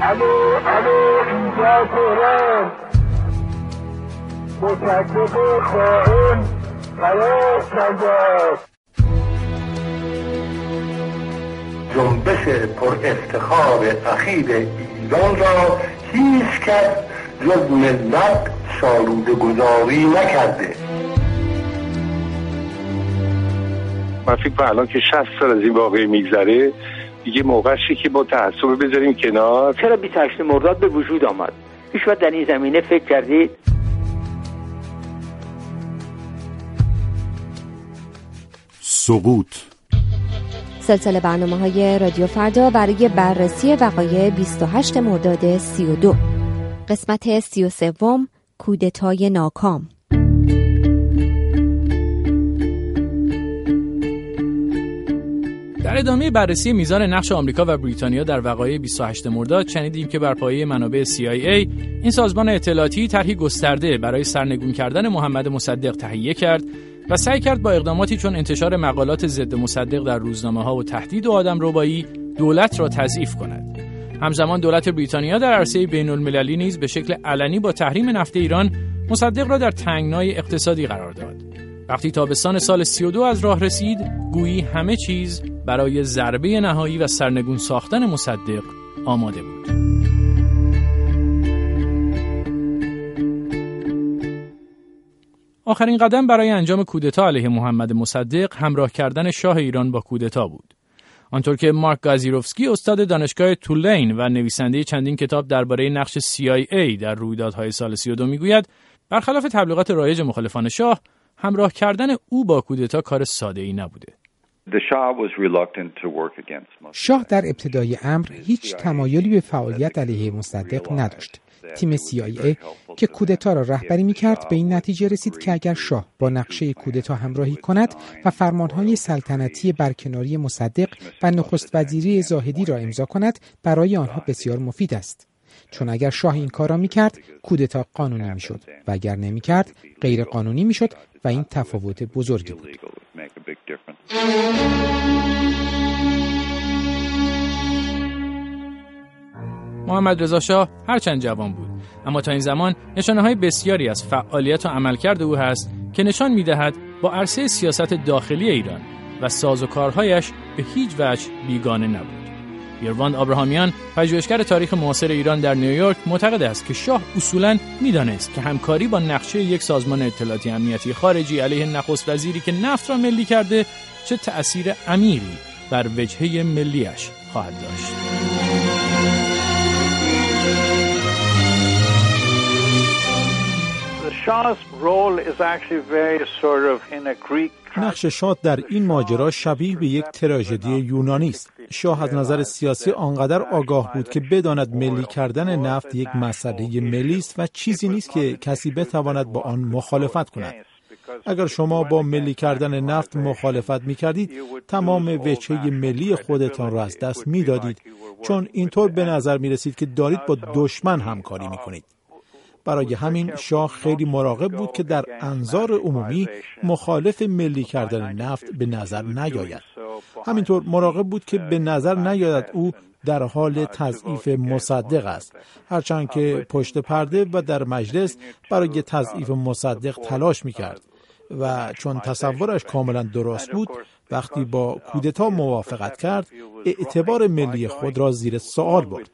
اینجا تهران مصدق خائن قرار شده. جنبش پر افتخار اخیر ایران را هیچ کس جز ملت سالوده گذاری نکرده. من فکر کنم الان که 60 سال از این واقعه میگذره دیگه موقعشه که با تعصب بذاریم کنار. چرا 28 مرداد به وجود آمد؟ هیچ وقت در این زمینه فکر کردید؟ سقوط سلسله برنامه‌های رادیو فردا برای بررسی وقایع 28 مرداد 32. قسمت 33 کودتای ناکام. در ادامه بررسی میزان نقش آمریکا و بریتانیا در وقایع 28 مرداد شنیدیم که بر پایه منابع CIA این سازمان اطلاعاتی طرحی گسترده برای سرنگون کردن محمد مصدق تهیه کرد و سعی کرد با اقداماتی چون انتشار مقالات ضد مصدق در روزنامه‌ها و تهدید و آدمربایی دولت را تضعیف کند. همزمان دولت بریتانیا در عرصه بین‌المللی نیز به شکل علنی با تحریم نفت ایران مصدق را در تنگنای اقتصادی قرار داد. وقتی تابستان سال 32 از راه رسید، گویی همه چیز برای ضربه نهایی و سرنگون ساختن مصدق آماده بود. آخرین قدم برای انجام کودتا علیه محمد مصدق همراه کردن شاه ایران با کودتا بود. آنطور که مارک گازیروفسکی استاد دانشگاه تولین و نویسنده چندین کتاب درباره نقش CIA در رویدادهای سال 32 میگوید، برخلاف تبلیغات رایج مخالفان شاه، همراه کردن او با کودتا کار ساده‌ای نبوده. شاه در ابتدای امر هیچ تمایلی به فعالیت علیه مصدق نداشت. تیم CIA که کودتا را رهبری می‌کرد به این نتیجه رسید که اگر شاه با نقشه کودتا همراهی کند و فرمانهای سلطنتی برکناری مصدق و نخست وزیری زاهدی را امضا کند، برای آنها بسیار مفید است. چون اگر شاه این کار را می‌کرد، کودتا قانونی می‌شد و اگر نمی‌کرد، غیر قانونی می‌شد و این تفاوت بزرگی بود. محمد رضا شاه هرچند جوان بود، اما تا این زمان نشانه‌های بسیاری از فعالیت و عملکرد او هست که نشان می‌دهد با عرصه سیاست داخلی ایران و سازوکارهایش به هیچ وجه بیگانه نبود. یرواند آبراهامیان، پژوهشگر تاریخ معاصر ایران در نیویورک، معتقد است که شاه اصولاً می‌دانست که همکاری با نقشه یک سازمان اطلاعاتی امنیتی خارجی علیه نخست وزیری که نفت را ملی کرده چه تأثیر عمیقی بر وجهه ملیش خواهد داشت. نقش شاه در این ماجرا شبیه به یک تراژدی یونانی است. شاه از نظر سیاسی آنقدر آگاه بود که بداند ملی کردن نفت یک مسئله ملی است و چیزی نیست که کسی بتواند با آن مخالفت کند. اگر شما با ملی کردن نفت مخالفت می‌کردید، تمام وجهه ملی خودتان را از دست می‌دادید، چون اینطور به نظر می‌رسید که دارید با دشمن همکاری می‌کنید. برای همین شاه خیلی مراقب بود که در انظار عمومی مخالف ملی کردن نفت به نظر نیاید. همینطور مراقب بود که به نظر نیاید او در حال تضعیف مصدق است، هرچند که پشت پرده و در مجلس برای تضعیف مصدق تلاش می‌کرد و چون تصورش کاملا درست بود، وقتی با کودتا موافقت کرد، اعتبار ملی خود را زیر سوال برد.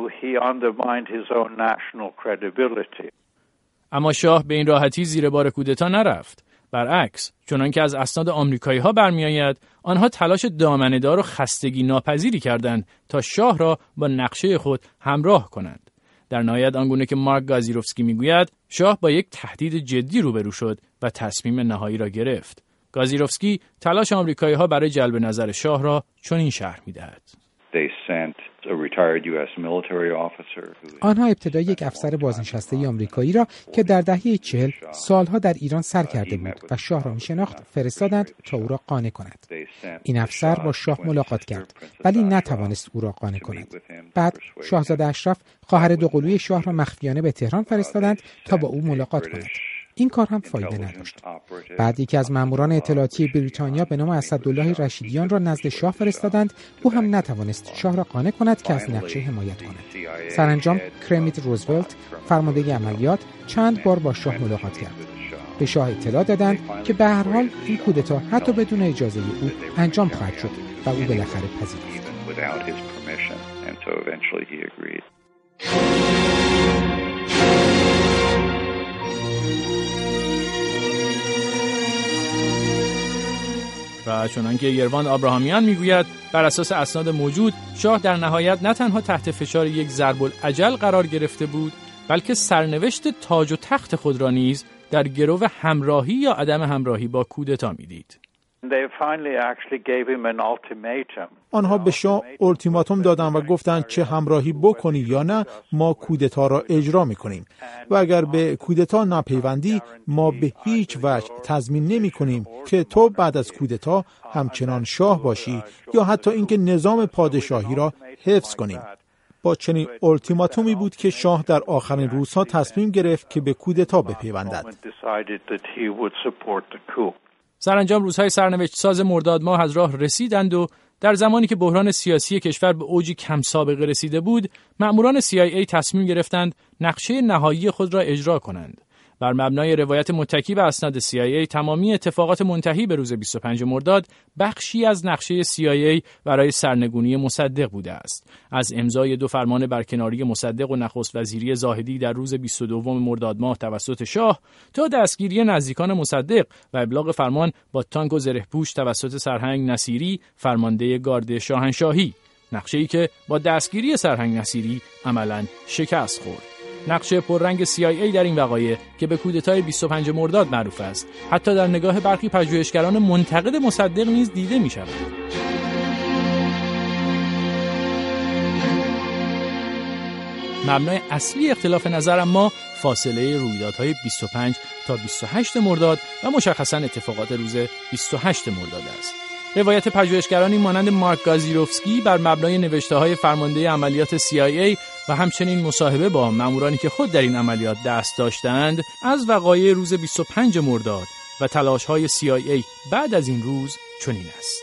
اما شاه به این راحتی زیر بار کودتا نرفت. برعکس، چنان که از اسناد آمریکایی‌ها برمی‌آید، آنها تلاش دامنه‌دار و خستگی ناپذیری کردند تا شاه را با نقشه خود همراه کنند. در نهایت آنگونه که مارک گازیروفسکی میگوید، شاه با یک تهدید جدی روبرو شد و تصمیم نهایی را گرفت. گازیروفسکی تلاش آمریکایی‌ها برای جلب نظر شاه را چنین شرح می‌دهد. آنها ابتدا یک افسر بازنشسته آمریکایی را که در دهه 40 سالها در ایران سر کرده بود و شاه را می‌شناخت فرستادند تا او را قانع کند. این افسر با شاه ملاقات کرد ولی نتوانست او را قانع کند. بعد شاهزاده اشرف خواهر دوقلوی شاه را مخفیانه به تهران فرستادند تا با او ملاقات کند. این کار هم فایده نداشت. بعد یکی از ماموران اطلاعاتی بریتانیا به نام اسدالله رشیدیان را نزد شاه فرستادند. او هم نتوانست شاه را قانع کند که از نقشه حمایت کند. سرانجام کرمیت روزولت فرمانده عملیات چند بار با شاه ملاقات کرد. به شاه اطلاع دادند که به هر حال این کودتا حتی بدون اجازه او انجام خواهد شد و او بالاخره پذیرفت. و چنانکه یرواند آبراهامیان میگوید بر اساس اسناد موجود شاه در نهایت نه تنها تحت فشار یک ضرب الاجل قرار گرفته بود، بلکه سرنوشت تاج و تخت خود را نیز در گرو همراهی یا عدم همراهی با کودتا میدید. آنها به شاه التیماتوم دادند و گفتند چه همراهی بکنی یا نه ما کودتا را اجرا میکنیم و اگر به کودتا نپیوندی ما به هیچ وجه تضمین نمیکنیم که تو بعد از کودتا همچنان شاه باشی یا حتی اینکه نظام پادشاهی را حفظ کنیم. با چنین التیماتومی بود که شاه در آخرین روزها تصمیم گرفت که به کودتا بپیوندد. سرانجام روزهای سرنوشت ساز مرداد ماه از راه رسیدند و در زمانی که بحران سیاسی کشور به اوجی کم سابقه رسیده بود، مأموران CIA تصمیم گرفتند نقشه نهایی خود را اجرا کنند. بر مبنای روایت متکی به اسناد CIA تمامی اتفاقات منتهی به روز 25 مرداد بخشی از نقشه CIA برای سرنگونی مصدق بوده است. از امضای 2 فرمان برکناری مصدق و نخست وزیری زاهدی در روز 22 مرداد ماه توسط شاه تا دستگیری نزدیکان مصدق و ابلاغ فرمان با تانک و زره‌پوش توسط سرهنگ نصیری فرمانده گارد شاهنشاهی، نقشه‌ای که با دستگیری سرهنگ نصیری عملاً شکست خورد. نقشه پررنگ CIA در این وقایع که به کودتای 25 مرداد معروف است، حتی در نگاه برخی پژوهشگران منتقد مصدق نیز دیده می شود. مبنای اصلی اختلاف نظر اما فاصله رویدادهای 25 تا 28 مرداد و مشخصاً اتفاقات روز 28 مرداد است. روایت پژوهشگرانی مانند مارک گازیروفسکی بر مبنای نوشته‌های فرمانده عملیات CIA و همچنین مصاحبه با مامورانی که خود در این عملیات دست داشتند از وقایع روز 25 مرداد و تلاش‌های CIA بعد از این روز چنین است.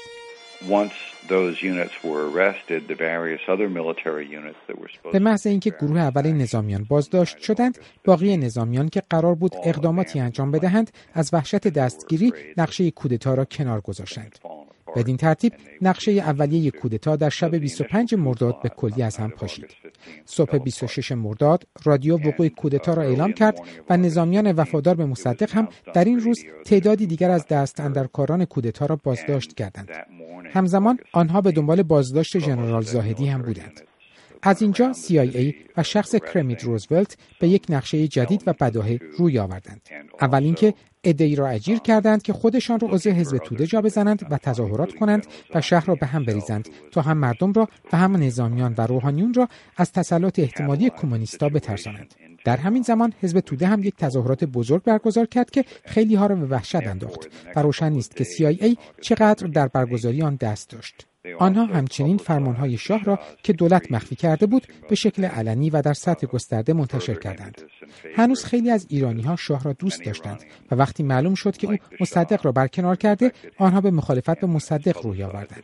به محض اینکه گروه اول نظامیان بازداشت شدند، باقی نظامیان که قرار بود اقداماتی انجام بدهند از وحشت دستگیری نقشه کودتا را کنار گذاشتند. بدین ترتیب نقشه اولیه کودتا در شب 25 مرداد به کلی از هم پاشید. صبح 26 مرداد رادیو وقوع کودتا را اعلام کرد و نظامیان وفادار به مصدق هم در این روز تعدادی دیگر از دست اندرکاران کودتا را بازداشت کردند. همزمان آنها به دنبال بازداشت ژنرال زاهدی هم بودند. از اینجا CIA و شخص کرمیت روزولت به یک نقشه جدید و بداهه روی آوردند. اول اینکه عده‌ای را اجیر کردند که خودشان را عضو حزب توده جا بزنند و تظاهرات کنند و شهر را به هم بریزند تا هم مردم را و هم نظامیان و روحانیون را از تسلط احتمالی کمونیستا بترسانند. در همین زمان حزب توده هم یک تظاهرات بزرگ برگزار کرد که خیلی ها را به وحشت انداخت و روشن نیست که CIA چقدر در برگزاری آن دست داشت. آنها همچنین فرمانهای شاه را که دولت مخفی کرده بود به شکل علنی و در سطح گسترده منتشر کردند. هنوز خیلی از ایرانی‌ها شاه را دوست داشتند و وقتی معلوم شد که او مصدق را برکنار کرده، آنها به مخالفت به مصدق روی آوردند.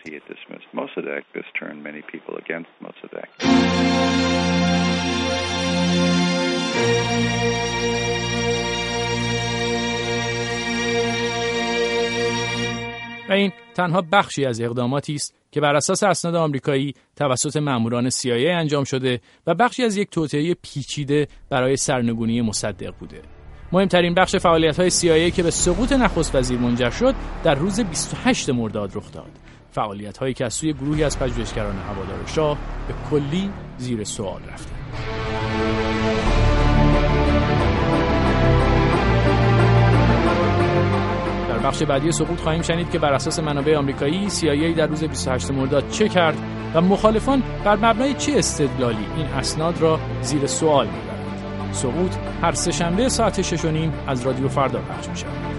و این تنها بخشی از اقداماتی است که بر اساس اسناد آمریکایی توسط ماموران CIA انجام شده و بخشی از یک توطئه پیچیده برای سرنگونی مصدق بوده. مهمترین بخش فعالیت‌های CIA که به سقوط نخست وزیر منجر شد در روز 28 مرداد رخ داد. فعالیت‌هایی که از سوی گروهی از پژوهشگران هوادار شاه به کلی زیر سوال رفته. بخش بعدی سقوط خواهیم شنید که بر اساس منابع آمریکایی CIA در روز 28 مرداد چه کرد و مخالفان بر مبنای چه استدلالی این اسناد را زیر سوال می‌برند. سقوط هر سه‌شنبه ساعت 6:30 از رادیو فردا پخش می‌شود.